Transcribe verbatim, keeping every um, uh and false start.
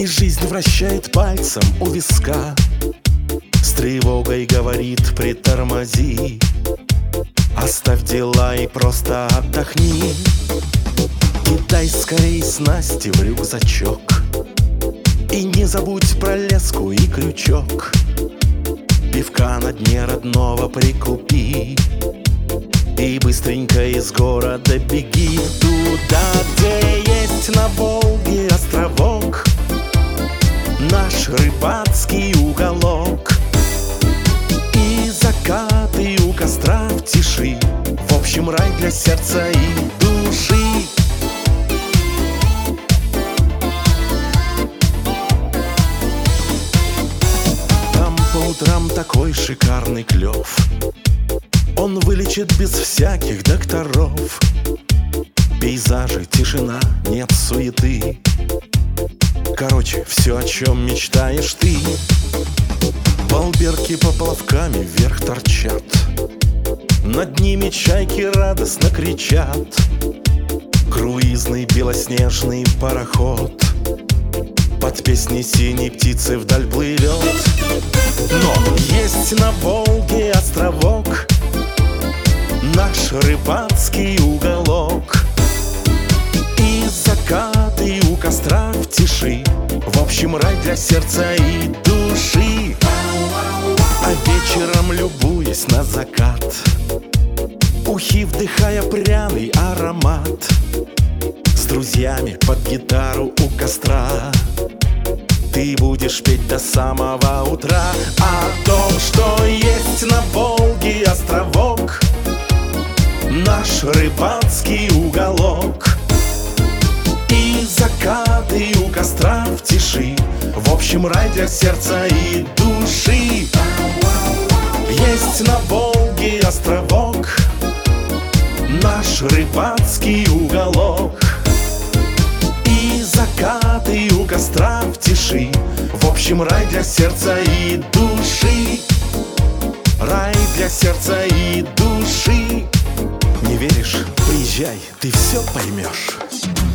И жизнь вращает пальцем у виска, с тревогой говорит: притормози, оставь дела и просто отдохни. Кидай скорей снасти в рюкзачок и не забудь про леску и крючок. Пивка на дне родного прикупи и быстренько из города беги туда, где есть на Волге островок, наш рыбацкий уголок. И закаты у костра в тиши, в общем, рай для сердца и души. Там по утрам такой шикарный клев, он вылечит без всяких докторов. Пейзажи, тишина, нет суеты. Короче, все, о чем мечтаешь ты. Балберки поплавками вверх торчат, над ними чайки радостно кричат. Круизный белоснежный пароход под песни синей птицы вдаль плывет. Но есть на Волге островок, наш рыбацкий уголок. И закаты у костра в тиши, в общем, рай для сердца и души. А вечером, любуясь на закат, ухи вдыхая пряный аромат, с друзьями под гитару у костра ты будешь петь до самого утра о том, что есть на Волге островок, наш рыбацкий уголок. И закаты у костра в тиши, в общем, рай для сердца и души. Есть на Волге островок, наш рыбацкий уголок. И закаты у костра в тиши, в общем, рай для сердца и души. Рай для сердца и души. Не веришь? Приезжай, ты все поймешь.